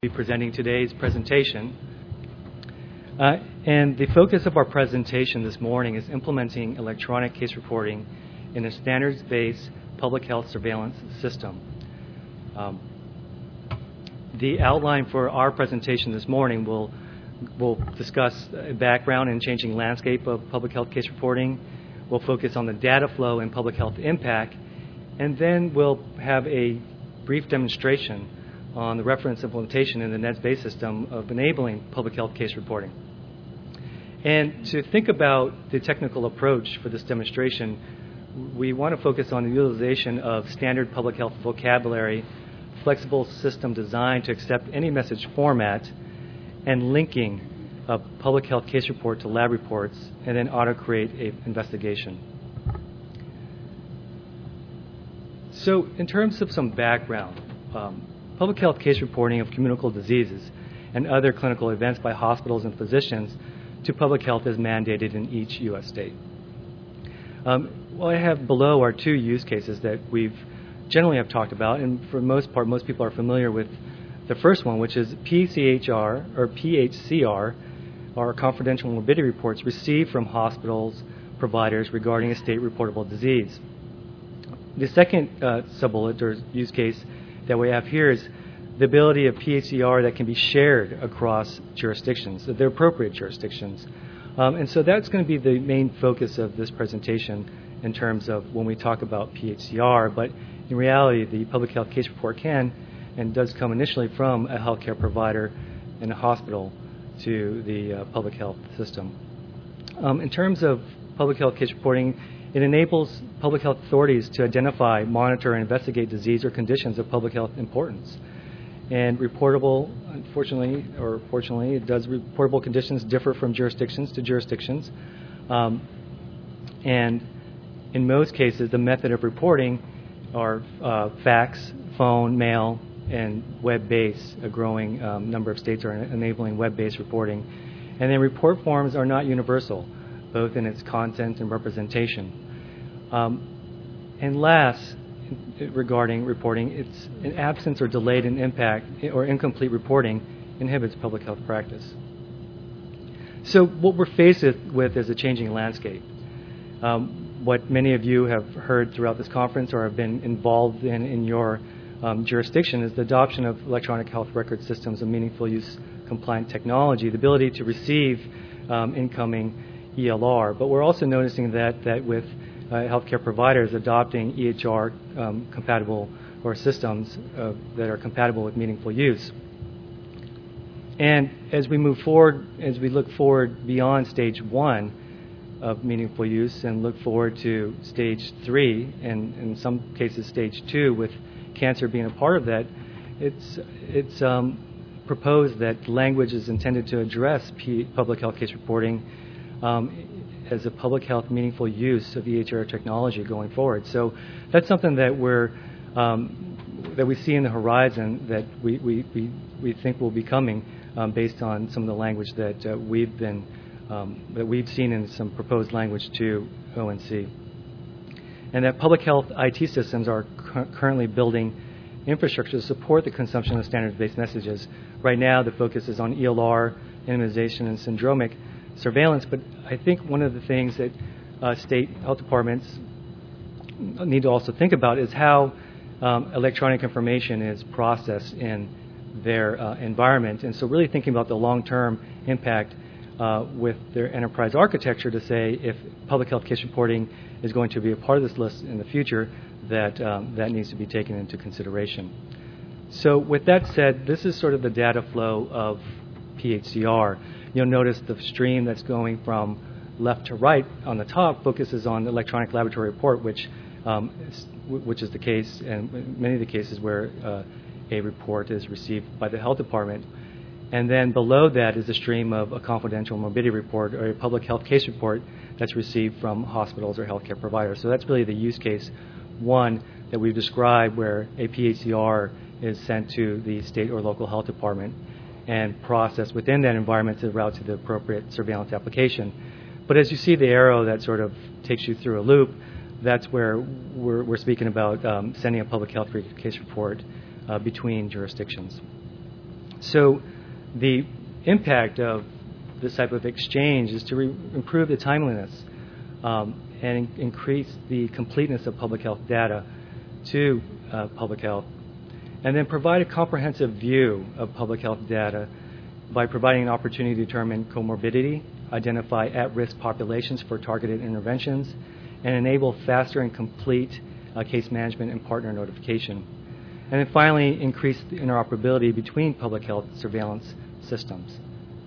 Be presenting today's presentation. And the focus of our presentation this morning is implementing electronic case reporting in a standards-based public health surveillance system. The outline for our presentation this morning will discuss a background and changing landscape of public health case reporting. We'll focus on the data flow and public health impact, and then we'll have a brief demonstration on the reference implementation in the NEDS-based system of enabling public health case reporting. And to think about the technical approach for this demonstration, we want to focus on the utilization of standard public health vocabulary, flexible system design to accept any message format, and linking a public health case report to lab reports, and then auto-create an investigation. So in terms of some background, public health case reporting of communicable diseases and other clinical events by hospitals and physicians to public health is mandated in each U.S. state. What I have below are two use cases that we've generally have talked about, and for the most part, most people are familiar with the first one, which is PCHR or PHCR, or confidential morbidity reports received from hospitals, providers regarding a state reportable disease. The second sub-bullet or use case that we have here is the ability of PHCR that can be shared across jurisdictions, the appropriate jurisdictions. And so that's going to be the main focus of this presentation in terms of when we talk about PHCR, but in reality, the public health case report can and does come initially from a healthcare provider and a hospital to the public health system. In terms of public health case reporting, it enables public health authorities to identify, monitor, and investigate disease or conditions of public health importance. And reportable, unfortunately, or fortunately, reportable conditions differ from jurisdictions to jurisdictions. And in most cases, the method of reporting are fax, phone, mail, and web-based. A growing number of states are enabling web-based reporting. And then report forms are not universal, both in its content and representation. And last, regarding reporting, it's an absence or delayed in impact or incomplete reporting inhibits public health practice. So what we're faced with is a changing landscape. What many of you have heard throughout this conference or have been involved in your jurisdiction is the adoption of electronic health record systems of meaningful use compliant technology, the ability to receive incoming ELR. But we're also noticing that with healthcare providers adopting EHR compatible or systems that are compatible with meaningful use. And as we move forward, as we look forward beyond stage 1 of meaningful use and look forward to stage 3, and in some cases stage 2, with cancer being a part of that, it's proposed that language is intended to address public health case reporting as a public health meaningful use of EHR technology going forward. So that's something that that we see in the horizon that we think will be coming based on some of the language that we've seen in some proposed language to ONC. And that public health IT systems are currently building infrastructure to support the consumption of standards-based messages. Right now, the focus is on ELR, immunization, and syndromic surveillance, but I think one of the things that state health departments need to also think about is how electronic information is processed in their environment. And so really thinking about the long-term impact with their enterprise architecture to say if public health case reporting is going to be a part of this list in the future, that needs to be taken into consideration. So with that said, this is sort of the data flow of PHCR. You'll notice the stream that's going from left to right on the top focuses on the electronic laboratory report, which is the case, and many of the cases where a report is received by the health department. And then below that is a stream of a confidential morbidity report or a public health case report that's received from hospitals or healthcare providers. So that's really the use case 1 that we've described, where a PHCR is sent to the state or local health department and processed within that environment to route to the appropriate surveillance application. But as you see the arrow that sort of takes you through a loop, that's where we're speaking about sending a public health case report between jurisdictions. So the impact of this type of exchange is to improve the timeliness and increase the completeness of public health data to public health, and then provide a comprehensive view of public health data by providing an opportunity to determine comorbidity, identify at-risk populations for targeted interventions, and enable faster and complete case management and partner notification. And then finally, increase the interoperability between public health surveillance systems.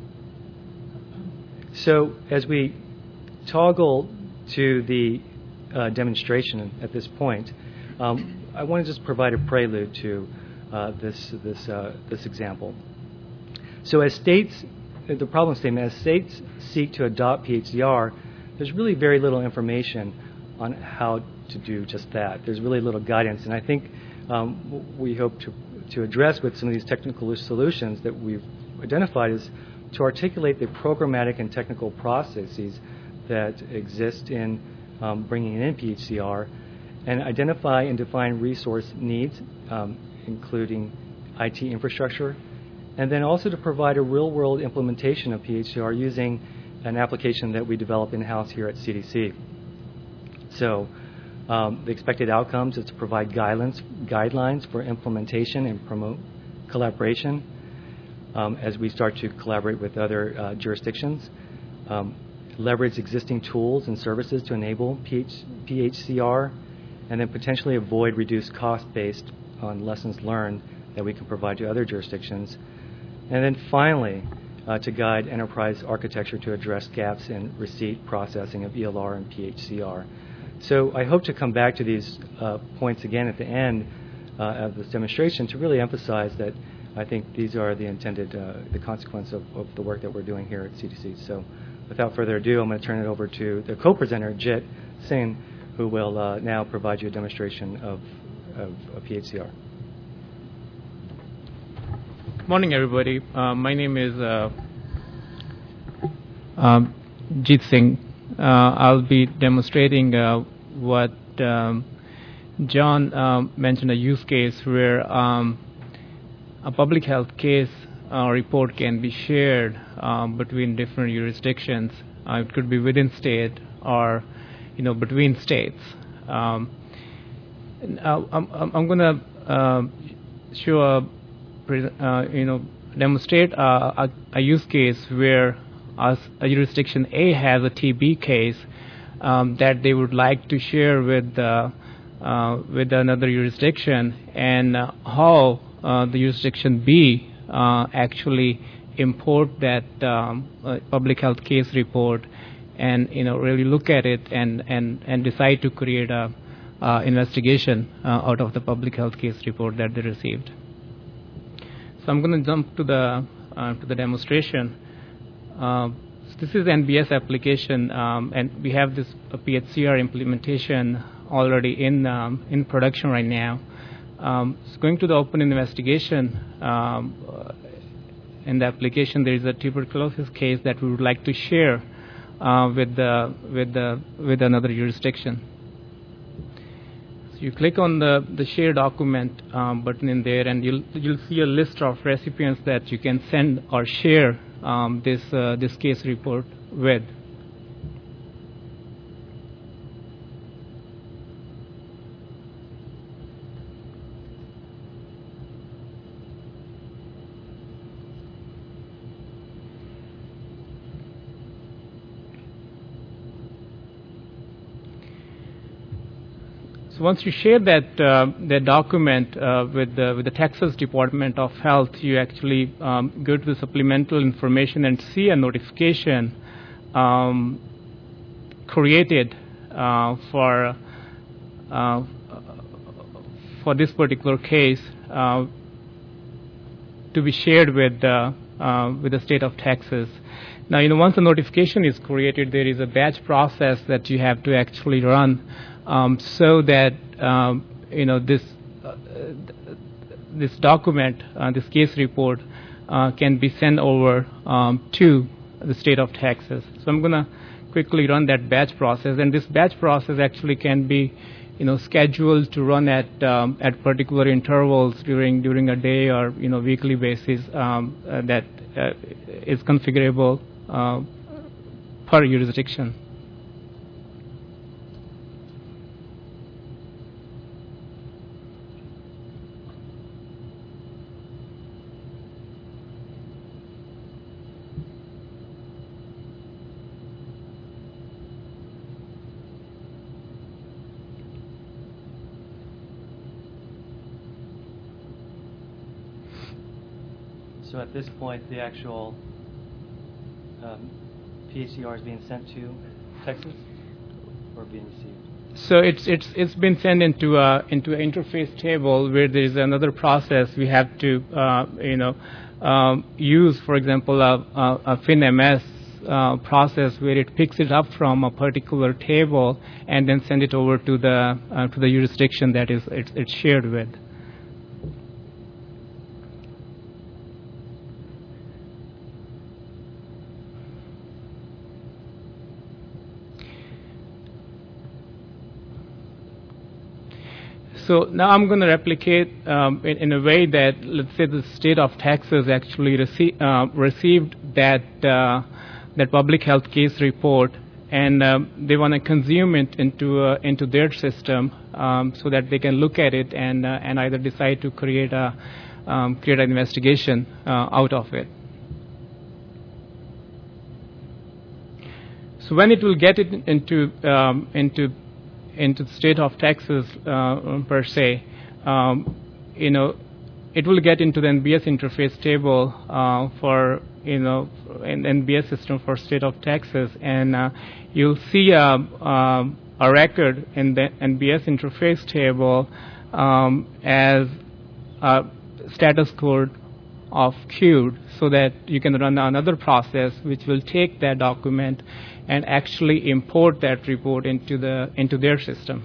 So as we toggle to the demonstration at this point, I want to just provide a prelude to this example. So as states, the problem statement, as states seek to adopt PHCR, there's really very little information on how to do just that. There's really little guidance, and I think we hope to address with some of these technical solutions that we've identified is to articulate the programmatic and technical processes that exist in bringing in PHCR and identify and define resource needs, including IT infrastructure, and then also to provide a real-world implementation of PHCR using an application that we develop in-house here at CDC. So the expected outcomes is to provide guidelines for implementation and promote collaboration as we start to collaborate with other jurisdictions, leverage existing tools and services to enable PHCR, and then potentially avoid reduced cost based on lessons learned that we can provide to other jurisdictions. And then finally, to guide enterprise architecture to address gaps in receipt processing of ELR and PHCR. So I hope to come back to these points again at the end of this demonstration to really emphasize that I think these are the intended, the consequence of the work that we're doing here at CDC. So without further ado, I'm going to turn it over to the co-presenter, Jit Singh, who will now provide you a demonstration of PHCR. Morning, everybody. My name is Jit Singh. I'll be demonstrating what John mentioned, a use case where a public health case report can be shared between different jurisdictions. It could be within state or between states. I'm going to show demonstrate a use case where a jurisdiction A has a TB case that they would like to share with another jurisdiction, and how the jurisdiction B actually import that public health case report and really look at it and decide to create a investigation out of the public health case report that they received. So I'm going to jump to the demonstration. This is NBS application, and we have this PHCR implementation already in production right now. So going to the open investigation, in the application there is a tuberculosis case that we would like to share with another jurisdiction. So you click on the share document button in there, and you'll see a list of recipients that you can send or share this case report with. So once you share that document with the Texas Department of Health, you actually go to the supplemental information and see a notification created for this particular case to be shared with the state of Texas. Now, once a notification is created, there is a batch process that you have to actually run. So that this document, this case report, can be sent over to the state of Texas. So I'm going to quickly run that batch process, and this batch process actually can be scheduled to run at particular intervals during a day or weekly basis, that is configurable per jurisdiction. So at this point, the actual PHCR is being sent to Texas or being received? So it's been sent into an interface table where there is another process we have to use, for example, a FinMS process where it picks it up from a particular table and then send it over to the jurisdiction that it's shared with. So now I'm going to replicate in a way that, let's say, the state of Texas actually received that public health case report, and they want to consume it into their system so that they can look at it and either decide to create an investigation out of it. So when it will get it into the state of Texas per se, it will get into the NBS interface table for an NBS system for state of Texas, and you'll see a record in the NBS interface table as a status code of queued, so that you can run another process which will take that document and actually import that report into their system.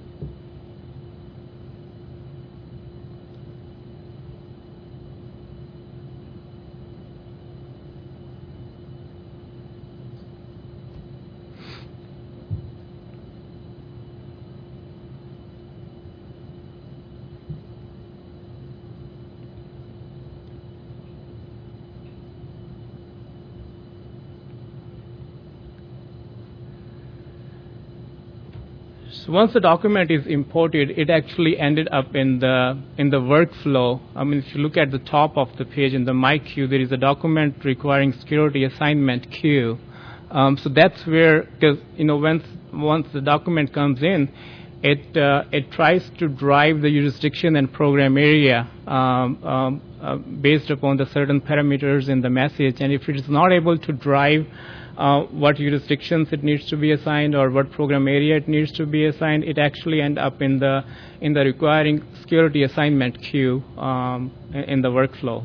So once the document is imported, it actually ended up in the workflow. I mean, if you look at the top of the page in the My Queue, there is a document requiring security assignment queue. So that's where, because once the document comes in, it tries to drive the jurisdiction and program area based upon the certain parameters in the message. And if it is not able to drive what jurisdictions it needs to be assigned or what program area it needs to be assigned, it actually ends up in the requiring security assignment queue in the workflow.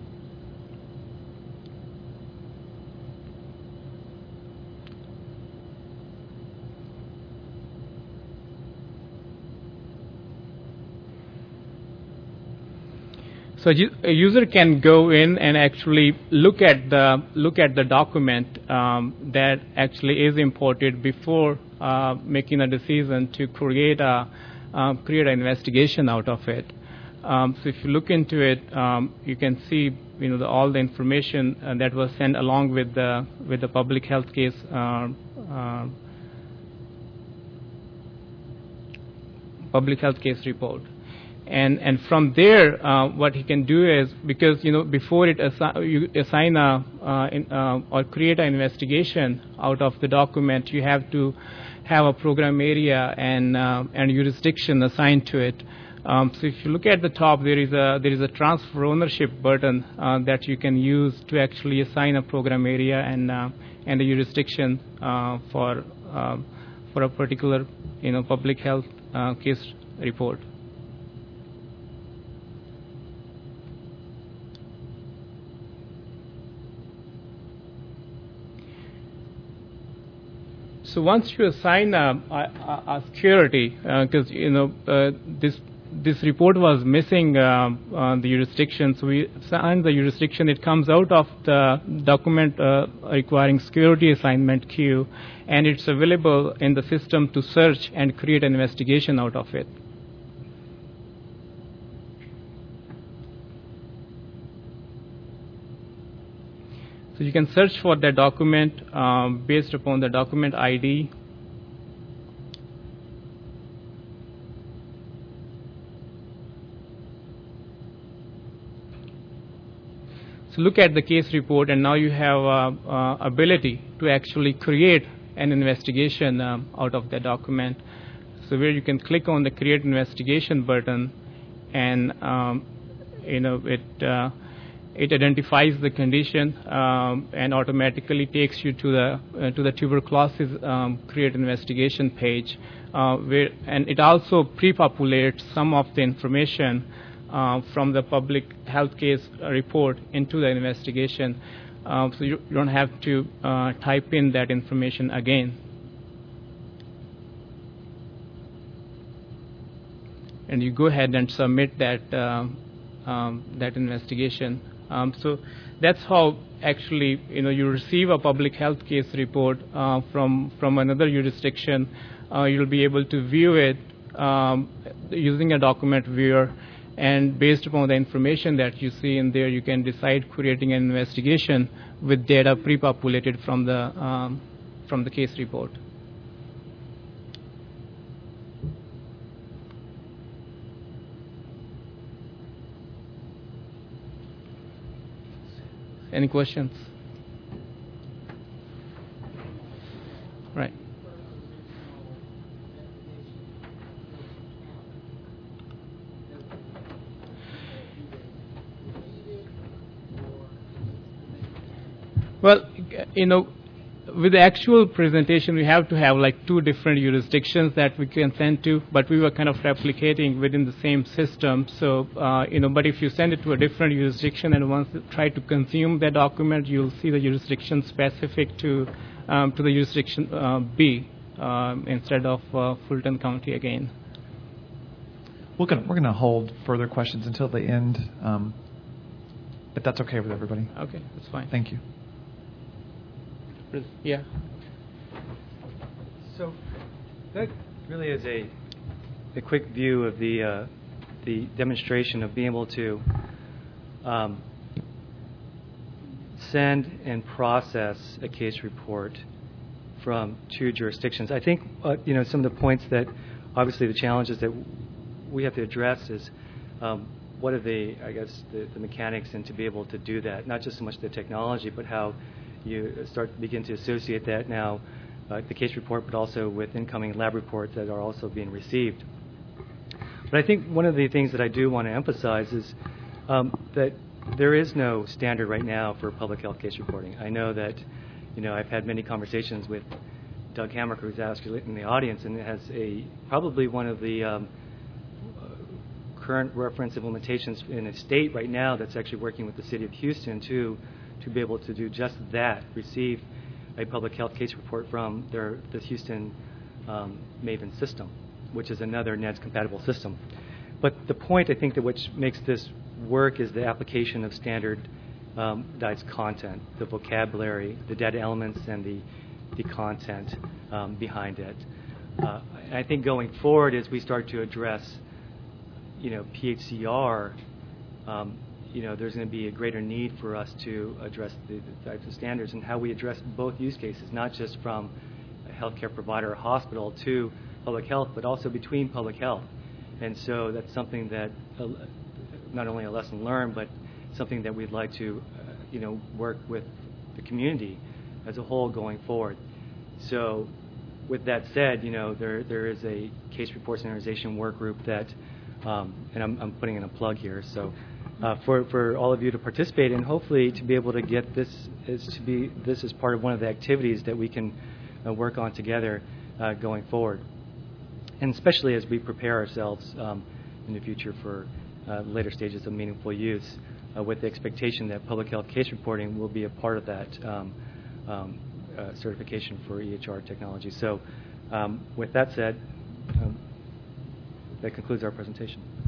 So a user can go in and actually look at the document that actually is imported before making a decision to create an investigation out of it. So if you look into it, you can see all the information that was sent along with the public health case report. And from there, what he can do is, because before you assign or create an investigation out of the document, you have to have a program area and jurisdiction assigned to it. So if you look at the top, there is a transfer ownership button that you can use to actually assign a program area and a jurisdiction for a particular public health case report. So once you assign a security, because this report was missing the jurisdiction, so we assigned the jurisdiction. It comes out of the document requiring security assignment queue, and it's available in the system to search and create an investigation out of it. So you can search for that document based upon the document ID. So look at the case report, and now you have ability to actually create an investigation out of that document. So where you can click on the Create Investigation button, and it identifies the condition and automatically takes you to the tuberculosis Create Investigation page, and it also pre-populates some of the information from the public health case report into the investigation, so you don't have to type in that information again. And you go ahead and submit that that investigation. So that's how actually you receive a public health case report from another jurisdiction. You'll be able to view it using a document viewer. And based upon the information that you see in there, you can decide creating an investigation with data pre-populated from the case report. Any questions? Right. Well, with the actual presentation, we have to have like 2 different jurisdictions that we can send to, but we were kind of replicating within the same system. So, but if you send it to a different jurisdiction and once you try to consume that document, you'll see the jurisdiction specific to the jurisdiction B instead of Fulton County again. We're gonna hold further questions until the end, but that's okay with everybody. Okay, that's fine. Thank you. Yeah. So that really is a quick view of the demonstration of being able to send and process a case report from 2 jurisdictions. I think some of the points that obviously the challenges that we have to address is what are the mechanics and to be able to do that, not just so much the technology, but how you begin to associate that now, the case report, but also with incoming lab reports that are also being received. But I think one of the things that I do want to emphasize is that there is no standard right now for public health case reporting. I know that, I've had many conversations with Doug Hamrick, who's actually in the audience, and has probably one of the current reference implementations in a state right now that's actually working with the city of Houston to be able to do just that, receive a public health case report from the Houston Maven system, which is another NEDS compatible system. But the point I think that which makes this work is the application of standardized content, the vocabulary, the data elements, and the content behind it. I think going forward, as we start to address, PHCR, there's going to be a greater need for us to address the types of standards and how we address both use cases, not just from a healthcare provider or hospital to public health, but also between public health. And so that's something that not only a lesson learned, but something that we'd like to, work with the community as a whole going forward. So with that said, there is a case report standardization work group that, and I'm putting in a plug here, so for all of you to participate and hopefully to be able to get this as part of one of the activities that we can work on together going forward, and especially as we prepare ourselves in the future for later stages of meaningful use, with the expectation that public health case reporting will be a part of that certification for EHR technology. So with that said, that concludes our presentation.